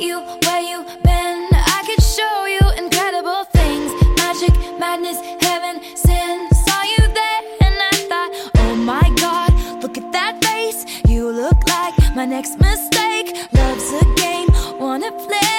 you, where you been? I could show you incredible things. Magic, madness, heaven, sin. Saw you there and I thought, oh my God, look at that face. You look like my next mistake. Love's a game, wanna play.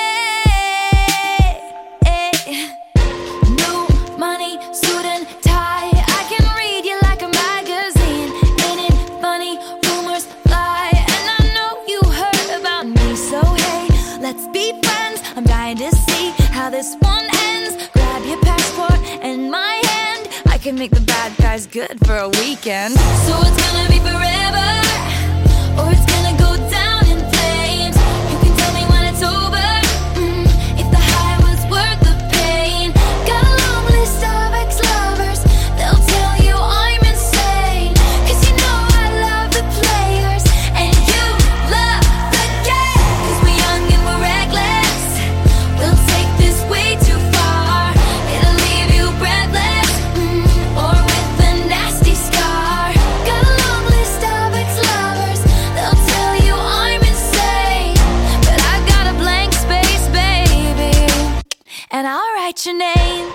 New money, suit and tie. I can read you like a magazine. Ain't it funny? Rumors fly. And I know you heard about me. So hey, let's be friends. I'm dying to see how this one ends. Grab your passport and my hand. I can make the bad guys good for a weekend. So it's gonna be forever, or it's gonna go down in flames. You can tell me when it's over, if the high was worth the pain. Got a long list of ex-lovers, they'll tell you I'm insane. Cause you know I love the players, and you love the game. Cause we're young and we're reckless, we'll take this way too far. It'll leave you breathless, or with a nasty scar. Got a long list of ex-lovers, they'll tell you I'm insane. But I got a blank space, baby, and I'll write your name.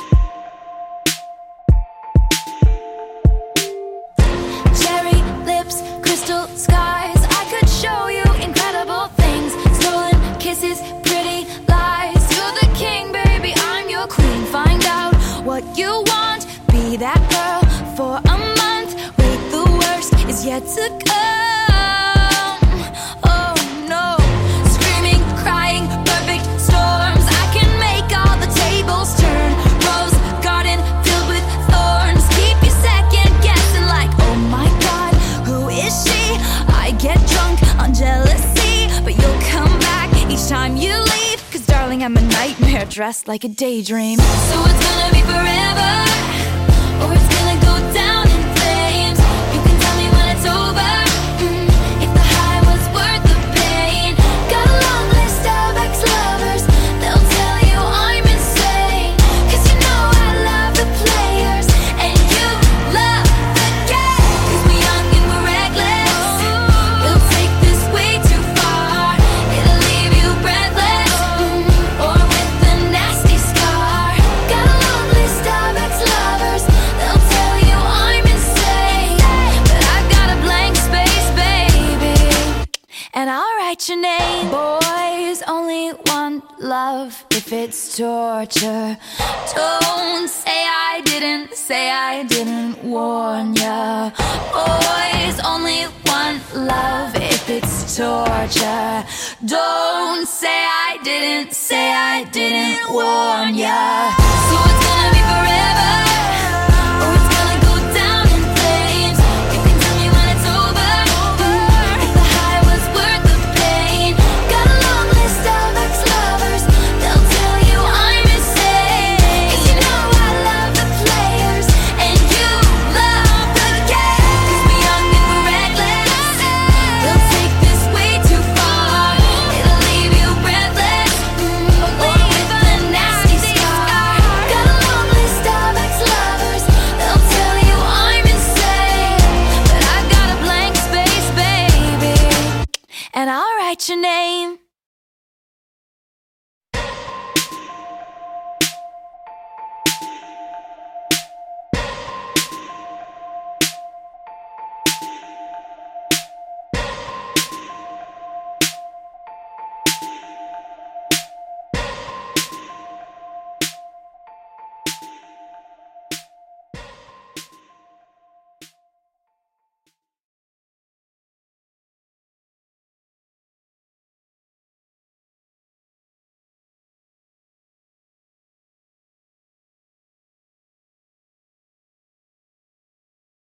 Cherry lips, crystal skies. I could show you incredible things. Stolen kisses, pretty lies. You're the king, baby, I'm your queen. Find out what you want, be that girl for a month. Wait, the worst is yet to come. Oh no, screaming, crying, perfect storms. I can make all the tables turn. Rose garden filled with thorns. Keep you second guessing like, oh my God, who is she? I get drunk on jealousy, but you'll come back each time you leave. Cause darling, I'm a nightmare dressed like a daydream. So it's gonna be forever, or it's gonna go down in flames. You can tell me when it's over, if the high was worth the pain. Got a long list of ex-lovers, they'll tell you I'm insane. Cause you know I love the players, and you love the game. Cause we're young and we're reckless, we'll take this way too far. It'll leave you breathless, or with a nasty scar. Got a long list of ex-lovers, they'll tell you I'm insane. But I've got a blank space, baby, and I'll write your name. Boys only want love if it's torture. Don't say I didn't warn ya. Boys only want love if it's torture. Don't say I didn't warn ya. So it's gonna be forever,